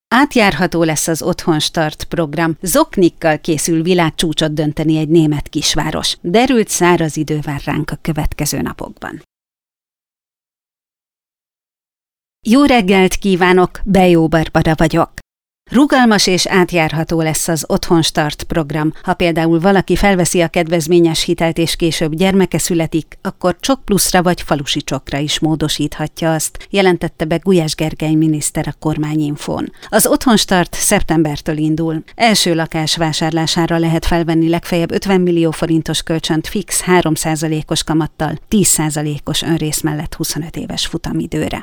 Átjárható lesz az Otthonstart program. Zoknikkal készül világcsúcsot dönteni egy német kisváros. Derült száraz idő vár ránk a következő napokban. Jó reggelt kívánok, Bejó Barbara vagyok. Rugalmas és átjárható lesz az Otthonstart program. Ha például valaki felveszi a kedvezményes hitelt és később gyermeke születik, akkor Csok Pluszra vagy Falusi Csokra is módosíthatja azt, jelentette be Gulyás Gergely miniszter a Kormányinfón. Az Otthonstart szeptembertől indul. Első lakás vásárlására lehet felvenni legfeljebb 50 millió forintos kölcsönt fix 3%-os kamattal, 10%-os önrész mellett 25 éves futamidőre.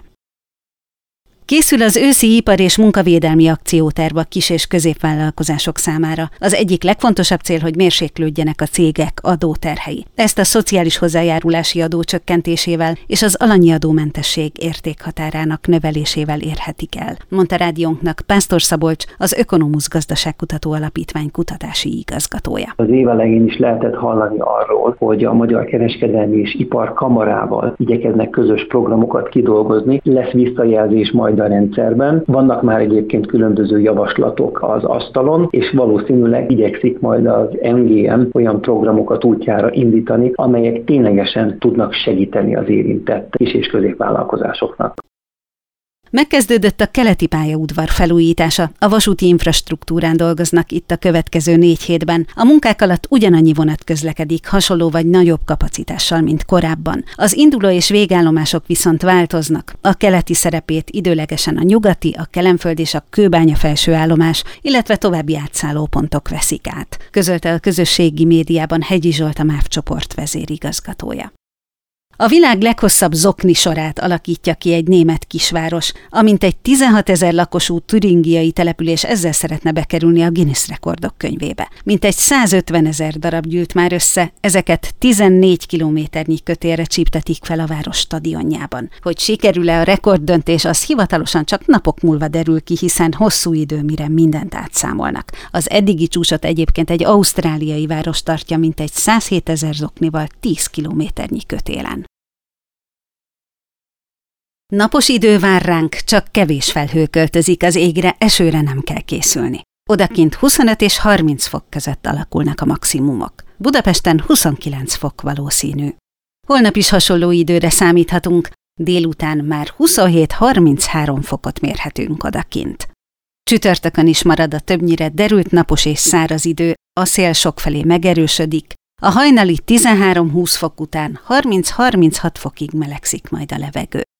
Készül az őszi ipar- és munkavédelmi akcióterv a kis- és középvállalkozások számára. Az egyik legfontosabb cél, hogy mérséklődjenek a cégek adóterhei. Ezt a szociális hozzájárulási adó csökkentésével és az alanyi adómentesség értékhatárának növelésével érhetik el, mondta rádiónknak Pásztor Szabolcs, az Ökonomusz Gazdaságkutató Alapítvány kutatási igazgatója. Az év elején is lehetett hallani arról, hogy a Magyar Kereskedelmi és Iparkamarával igyekeznek közös programokat kidolgozni. Lesz visszajelzés majd a rendszerben. Vannak már egyébként különböző javaslatok az asztalon, és valószínűleg igyekszik majd az MGM olyan programokat útjára indítani, amelyek ténylegesen tudnak segíteni az érintett kis- és középvállalkozásoknak. Megkezdődött a keleti pályaudvar felújítása. A vasúti infrastruktúrán dolgoznak itt a következő 4 hétben. A munkák alatt ugyanannyi vonat közlekedik, hasonló vagy nagyobb kapacitással, mint korábban. Az induló és végállomások viszont változnak. A keleti szerepét időlegesen a nyugati, a Kelenföld és a Kőbánya felső állomás, illetve további átszállópontok veszik át, közölte a közösségi médiában Hegyi Zsolt, a MÁV csoport vezérigazgatója. A világ leghosszabb zokni sorát alakítja ki egy német kisváros, amint egy 16 000 lakosú türingiai település ezzel szeretne bekerülni a Guinness rekordok könyvébe. Mintegy 150 000 darab gyűlt már össze, ezeket 14 kilométernyi kötélre csíptetik fel a város stadionjában. Hogy sikerül-e a rekorddöntés, az hivatalosan csak napok múlva derül ki, hiszen hosszú idő, mire mindent átszámolnak. Az eddigi csúcsot egyébként egy ausztráliai város tartja mintegy 107 000 zoknival 10 kilométernyi kötélen. Napos idő vár ránk, csak kevés felhő költözik az égre, esőre nem kell készülni. Odakint 25 és 30 fok között alakulnak a maximumok. Budapesten 29 fok valószínű. Holnap is hasonló időre számíthatunk, délután már 27-33 fokot mérhetünk odakint. Csütörtökön is marad a többnyire derült napos és száraz idő, a szél sokfelé megerősödik, a hajnali 13-20 fok után 30-36 fokig melegszik majd a levegő.